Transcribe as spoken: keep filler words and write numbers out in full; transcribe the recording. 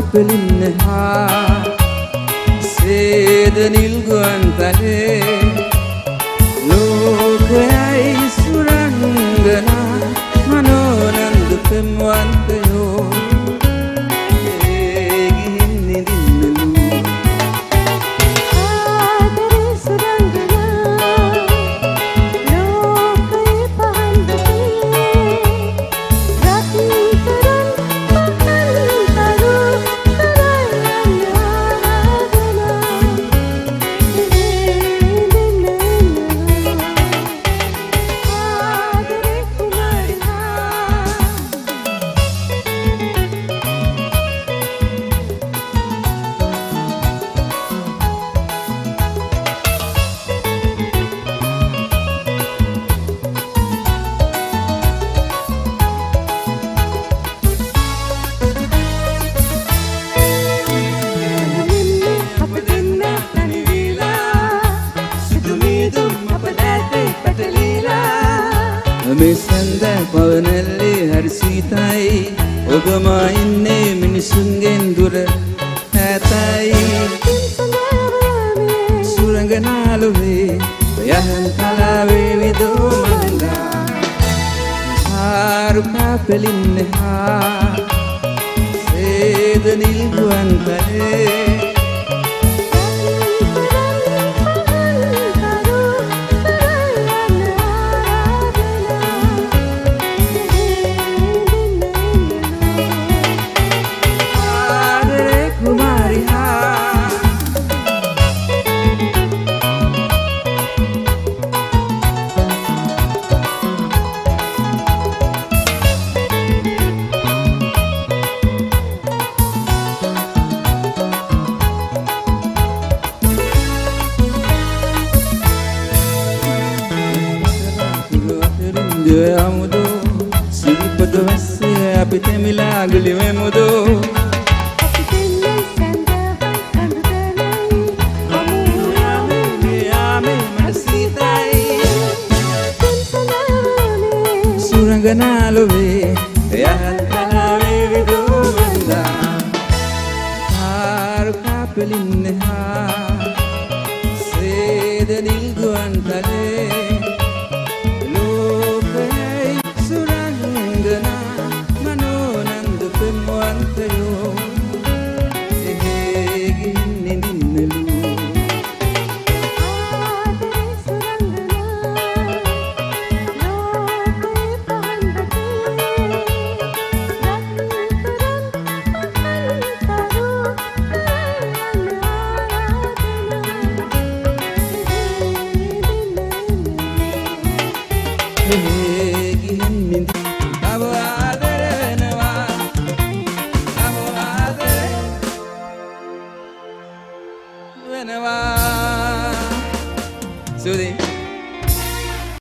කාපෙලින්න හා සේද නිල්ගුවන් තලේ ලෝකයයි සුරංගනා මනෝනන්ද පෙම්වන්තයෝ මේ සඳ පවනල්ලේ හරි සීතයි ඔබම ඉන්නේ මිනිසුන්ගෙන් දුර ඈතයි සුරංගනාලුවේ යහන් කලාවේ විදෝ මන්දා ආරුකා පෙලින්න හා සේද නිල්ගුවන් තලේ amudo siripado vasse api temila agli memudo apitenne sanda kandudanai amu yame yame masitai suranganaluve yahan kalave vidu vanda har kapelinne ha